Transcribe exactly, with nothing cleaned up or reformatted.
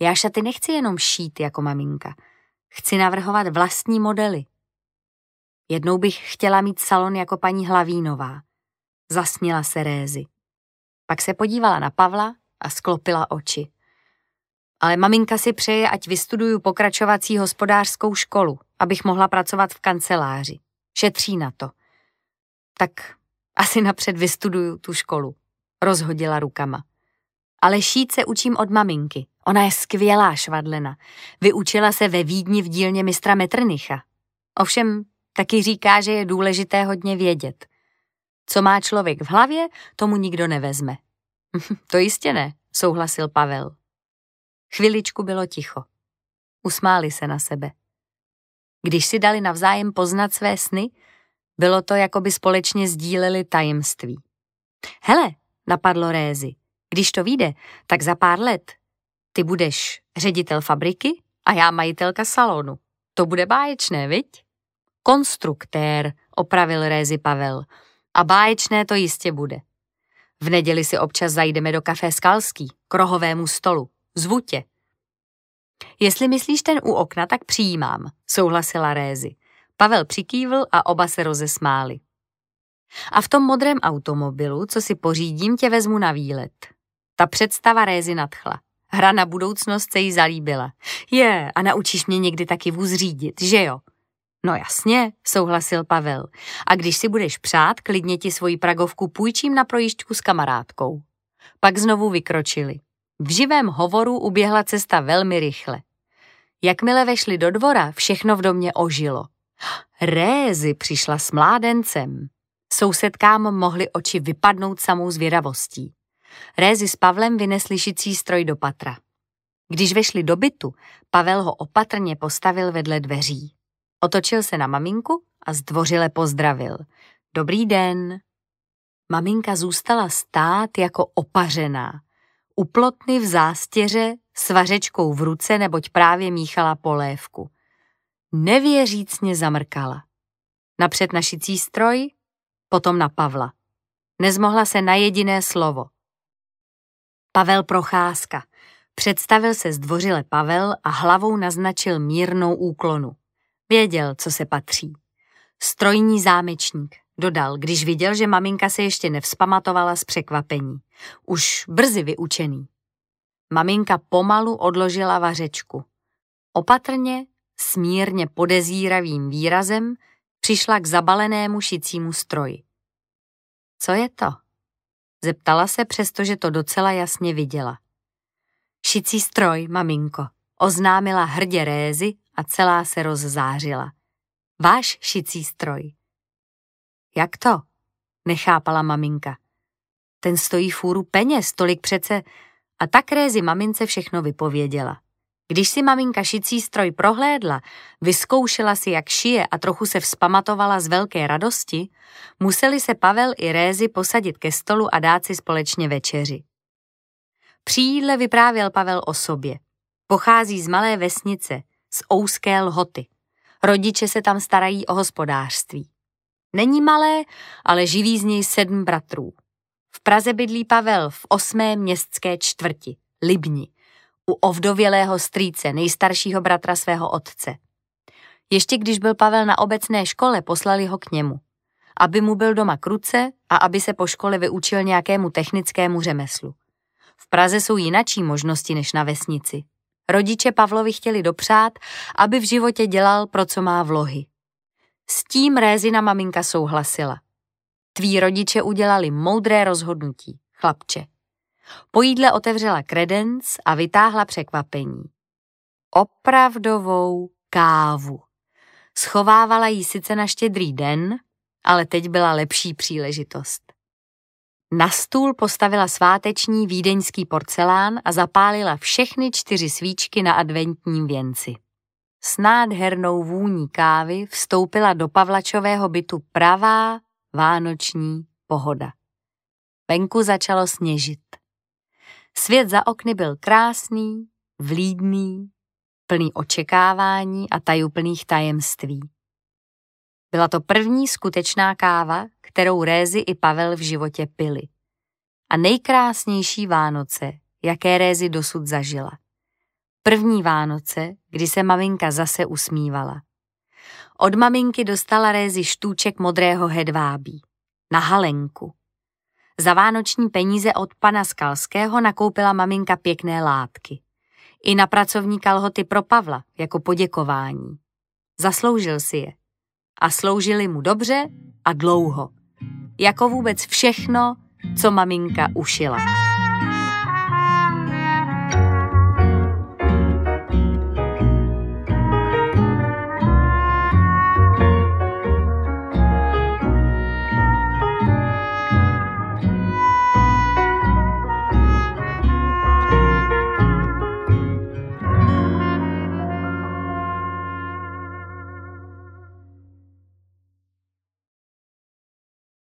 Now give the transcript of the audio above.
Já šaty nechci jenom šít jako maminka. Chci navrhovat vlastní modely. Jednou bych chtěla mít salon jako paní Hlavínová. Zasněla se Rézy. Pak se podívala na Pavla a sklopila oči. Ale maminka si přeje, ať vystuduju pokračovací hospodářskou školu, abych mohla pracovat v kanceláři. Šetří na to. Tak asi napřed vystuduju tu školu. Rozhodila rukama. Ale šít se učím od maminky. Ona je skvělá švadlena. Vyučila se ve Vídni v dílně mistra Metternicha. Ovšem taky říká, že je důležité hodně vědět. Co má člověk v hlavě, tomu nikdo nevezme. To jistě ne, souhlasil Pavel. Chviličku bylo ticho. Usmáli se na sebe. Když si dali navzájem poznat své sny, bylo to, jako by společně sdíleli tajemství. Hele, napadlo Rézy, když to vyjde, tak za pár let ty budeš ředitel fabriky a já majitelka salonu. To bude báječné, viď? Konstruktér, opravil Rézy Pavel. A báječné to jistě bude. V neděli si občas zajdeme do kafé Skalský, k rohovému stolu. Zvu tě. Jestli myslíš ten u okna, tak přijímám, souhlasila Rézy. Pavel přikývl a oba se rozesmáli. A v tom modrém automobilu, co si pořídím, tě vezmu na výlet. Ta představa Rézy nadchla. Hra na budoucnost se jí zalíbila. Je, a naučíš mě někdy taky vůz řídit, že jo? No jasně, souhlasil Pavel. A když si budeš přát, klidně ti svoji pragovku půjčím na projížďku s kamarádkou. Pak znovu vykročili. V živém hovoru uběhla cesta velmi rychle. Jakmile vešli do dvora, všechno v domě ožilo. Rézy přišla s mládencem. Sousedkám mohly oči vypadnout samou zvědavostí. Rézy s Pavlem vynesli šicí stroj do patra. Když vešli do bytu, Pavel ho opatrně postavil vedle dveří. Otočil se na maminku a zdvořile pozdravil. Dobrý den. Maminka zůstala stát jako opařená. U plotny v zástěře s vařečkou v ruce, neboť právě míchala polévku. Nevěřícně zamrkala. Napřed na šicí stroj, potom na Pavla. Nezmohla se na jediné slovo. Pavel Procházka. Představil se zdvořile Pavel a hlavou naznačil mírnou úklonu. Věděl, co se patří. Strojní zámečník, dodal, když viděl, že maminka se ještě nevzpamatovala z překvapení. Už brzy vyučený. Maminka pomalu odložila vařečku. Opatrně, s mírně podezíravým výrazem, přišla k zabalenému šicímu stroji. Co je to? Zeptala se, přestože to docela jasně viděla. Šicí stroj, maminko, oznámila hrdě Rézy a celá se rozzářila. Váš šicí stroj. Jak to? Nechápala maminka. Ten stojí fůru peněz, tolik přece. A tak Rézy mamince všechno vypověděla. Když si maminka šicí stroj prohlédla, vyzkoušela si, jak šije a trochu se vzpamatovala z velké radosti, museli se Pavel i Rézy posadit ke stolu a dát si společně večeři. Při jídle vyprávěl Pavel o sobě. Pochází z malé vesnice, z Ouské Lhoty. Rodiče se tam starají o hospodářství. Není malé, ale živí z něj sedm bratrů. V Praze bydlí Pavel v osmé městské čtvrti, Libni, u ovdovělého strýce, nejstaršího bratra svého otce. Ještě když byl Pavel na obecné škole, poslali ho k němu, aby mu byl doma k ruce a aby se po škole vyučil nějakému technickému řemeslu. V Praze jsou jinačí možnosti než na vesnici. Rodiče Pavlovi chtěli dopřát, aby v životě dělal, pro co má vlohy. S tím Rézina maminka souhlasila. Tví rodiče udělali moudré rozhodnutí, chlapče. Po jídle otevřela kredenc a vytáhla překvapení. Opravdovou kávu. Schovávala ji sice na Štědrý den, ale teď byla lepší příležitost. Na stůl postavila sváteční vídeňský porcelán a zapálila všechny čtyři svíčky na adventním věnci. S nádhernou vůní kávy vstoupila do Pavlačového bytu pravá vánoční pohoda. Venku začalo sněžit. Svět za okny byl krásný, vlídný, plný očekávání a tajuplných tajemství. Byla to první skutečná káva, kterou Rézy i Pavel v životě pili. A nejkrásnější Vánoce, jaké Rézy dosud zažila. První Vánoce, kdy se maminka zase usmívala. Od maminky dostala Rézi štůček modrého hedvábí. Na halenku. Za vánoční peníze od pana Skalského nakoupila maminka pěkné látky. I na pracovní kalhoty pro Pavla, jako poděkování. Zasloužil si je. A sloužili mu dobře a dlouho. Jako vůbec všechno, co maminka ušila.